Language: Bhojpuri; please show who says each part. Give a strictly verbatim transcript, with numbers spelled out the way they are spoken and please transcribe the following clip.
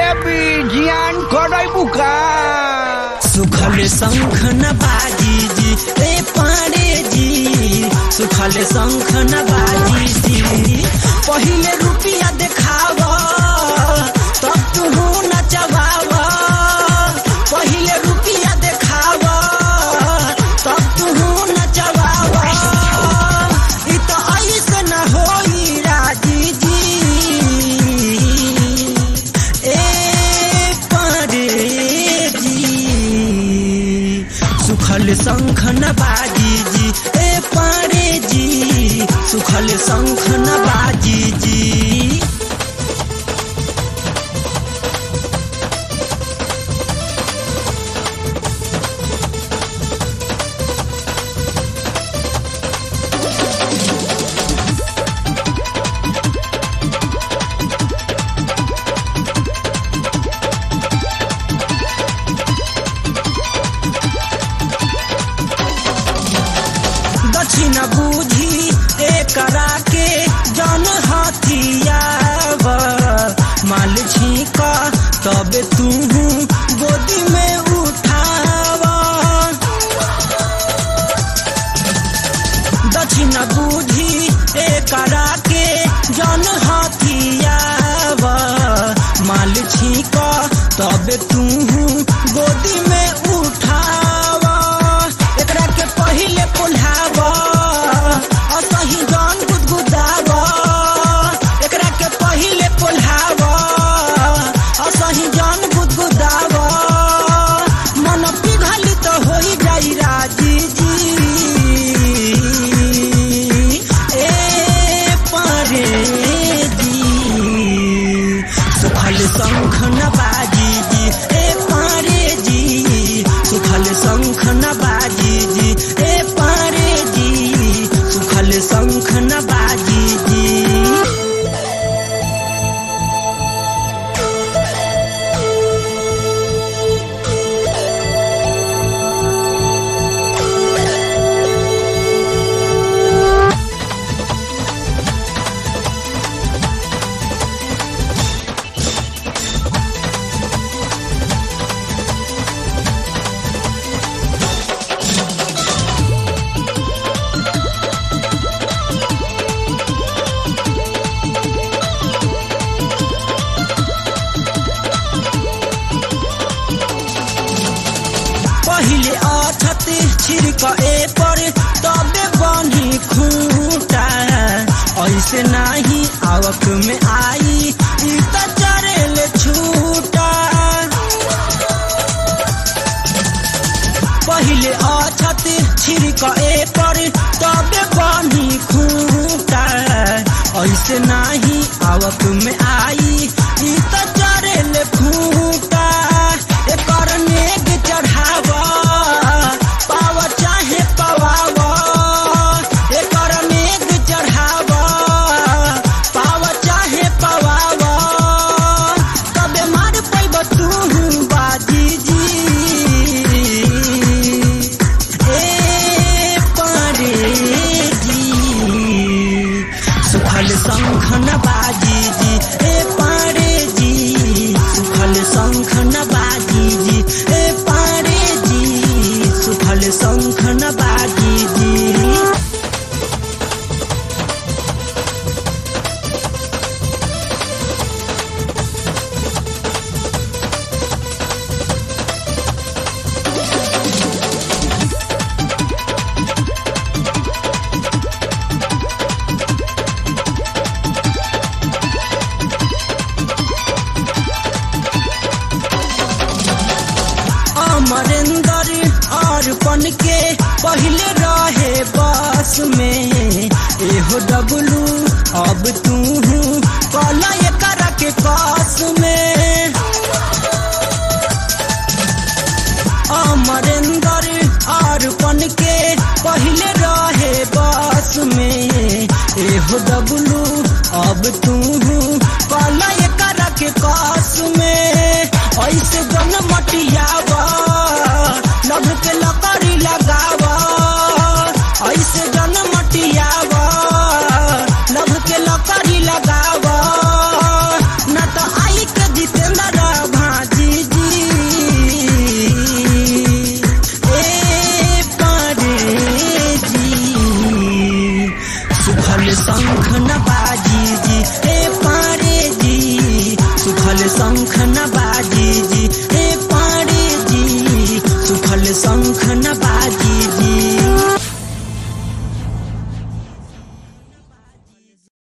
Speaker 1: बेबी जियान करै बुका
Speaker 2: सुखल शंख न बाजी जी ए पांडे जी सुखल शंख न बाजी जी पहिले रुपया देखावा तब तू नचवावा पहिले रुपया देखावा तब तू नचवावा इ तो ऐसे न होई राजी जी ए पांडे सुखल शंख न बाजी जी ए पांडे जी सुखल शंख न बाजी जी न बूझी एकरा के जन हथियाव माल छीका तब तू गोदी में उठावा दक्षिण बूझी एकरा के जन हथियाव माल छीका तब तू गोदी में उठावा एकरा के पहिले पुल्हावा असही जान गुदगुदावा एकरा के पहिले पुल्हावा असही जान गुदगुदावा मन पिघली तो होई जाई राजी जी ए पारे जी सुखल शंख न बाजी जी ए पारे जी सुखल शंख न बाजी जी ए पारे जी सुखल शंख न बाजी जी पहिले अछत छिड़क ए पर तबे बनी खूंटा ऐसे नाही आवक में आई इ त चरेल छूटा पहिले अछत छिड़क ए पर तबे बनी खूंटा ऐसे नाही आवक में आई इ त चरेल खूंटा एकर नेग चढ़ावा पावा चाहे पवावा एकर नेग चढ़ावा पावा चाहे पवावा कबे मार पैब तू बाजी जी ए पारे जी सुखल शंख न बाजी जी ए पारे जी सुखल शंख न बाजी जी ए पारे जी सुखल शंख न बाजी जी अमरेंद्र अर्पण के पहले रहे बस में एहो डबलू अब तू कला एकरा के पास में अमरेंद्र अर्पण के पहले रहे बस में एहो डबलू अब तू कला एकरा के पास में ऐसे जन मटियावा लभ के लकड़ी लगावा ऐसे जन मटियावा लभ के लकड़ी लगावा न तो आई के जितेंद्र सुखल शंख न बाजी जी।